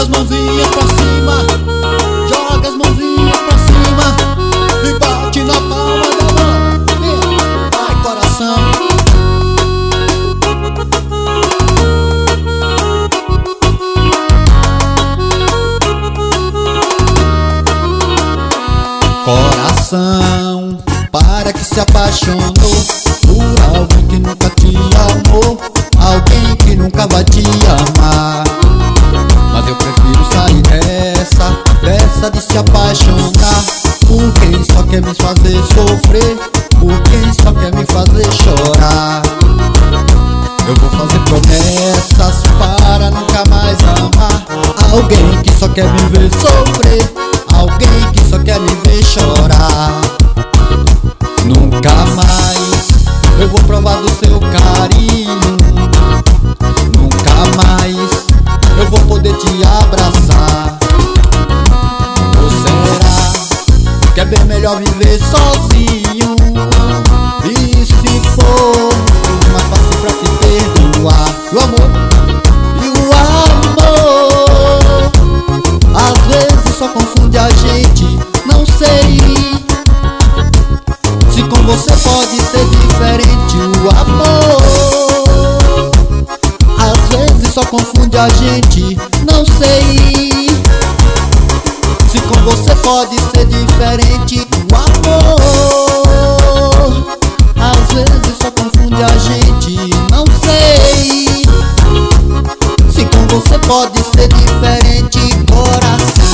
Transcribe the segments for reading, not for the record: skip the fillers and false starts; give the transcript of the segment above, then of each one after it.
as mãozinhas pra cima, joga as mãozinhas pra cima e bate na palma da mão. Vai, coração. Coração, para que se apaixonou por alguém que nunca te amou, alguém que nunca vai te amar. Mas eu prefiro sair dessa de se apaixonar por quem só quer me fazer sofrer, por quem só quer me fazer chorar. Eu vou fazer promessas para nunca mais amar alguém que só quer me ver sofrer, alguém que só quer me ver chorar. Nunca mais eu vou provar do seu carinho, nunca mais eu vou poder te abraçar. Ou será que é bem melhor viver sozinho? E se for mais fácil pra se perdoar? O amor e o amor às vezes só confunde a gente. Não sei se com você pode ser diferente. O amor às vezes só confunde a gente. Não sei se com você pode ser diferente. O amor às vezes só confunde a gente. Não sei se com você pode ser diferente, coração.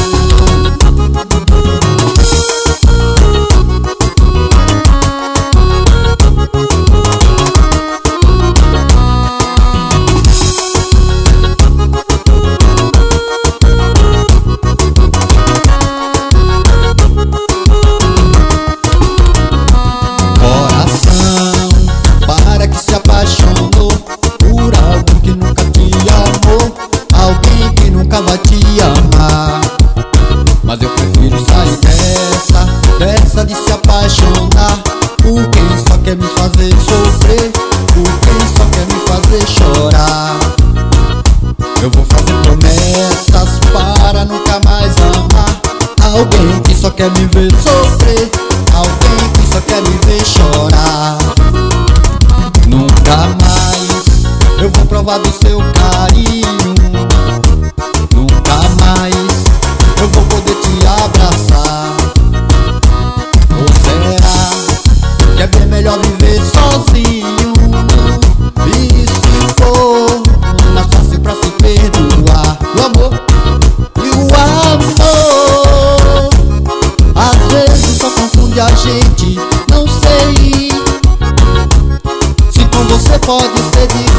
Vai te amar, mas eu prefiro sair dessa de se apaixonar por quem só quer me fazer sofrer, por quem só quer me fazer chorar. Eu vou fazer promessas para nunca mais amar alguém que só quer me ver sofrer, alguém que só quer me ver chorar. Nunca mais eu vou provar do seu carinho, nunca mais eu vou poder te abraçar. Ou será que é bem melhor viver sozinho? E se for mais fácil pra se perdoar? O amor e o amor às vezes só confunde a gente. Não sei se com você pode ser diferente.